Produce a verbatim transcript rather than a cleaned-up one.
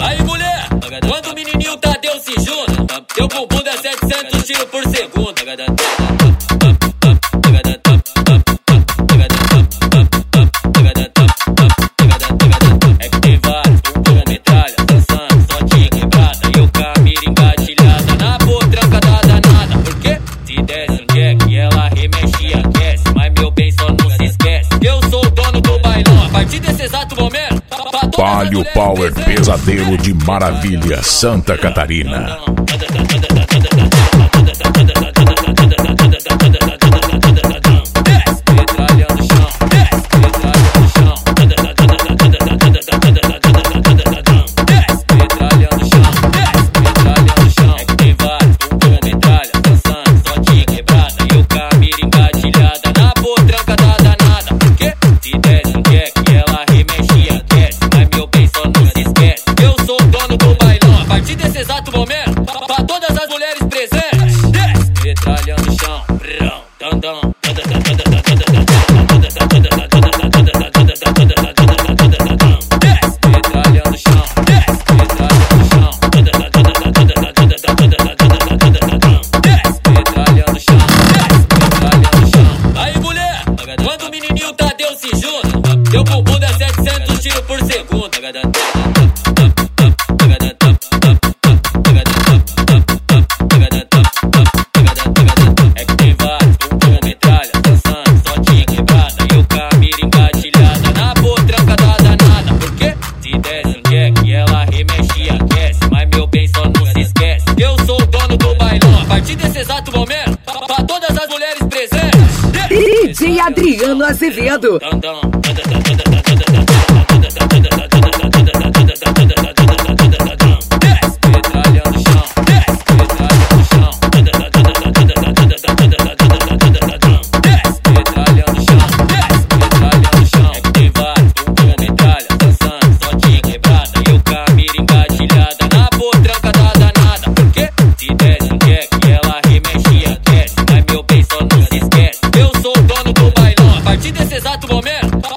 Aí mulher, quando o menininho Tadeu se junta, teu bumbum dá setecentos tiros por segundo. É que tem vários bumbum metralha, dançando, só de quebrada. E o camisa engatilhada na potranca da danada. Porque se desce um jack, ela remexe e aquece. Mas meu bem só não se esquece, eu sou o dono do bailão. A partir desse exato momento, Palio Power Pesadelo de Maravilha, Santa Catarina. Metralhando o chão, dandão. Metralhando o chão, metralhando o chão, metralhando o chão, metralhando o chão. Aí mulher, quando o menininho Tadeu se junta, teu bumbum dá setecentos tiros por segundo. Exato momento, pra todas as mulheres presentes, D J Adriano Azevedo. Metralhando o chão, metralhando o chão, metralhando o chão, metralhando o chão. É que tem vários bumbum metralha, dançando, só de quebrada. E o camisa engatilhada na potranca da danada. Porque se desce um jack, ela remexe e aquece. Mas meu bem só não se esquece, eu sou o dono do bailão. A partir desse exato momento,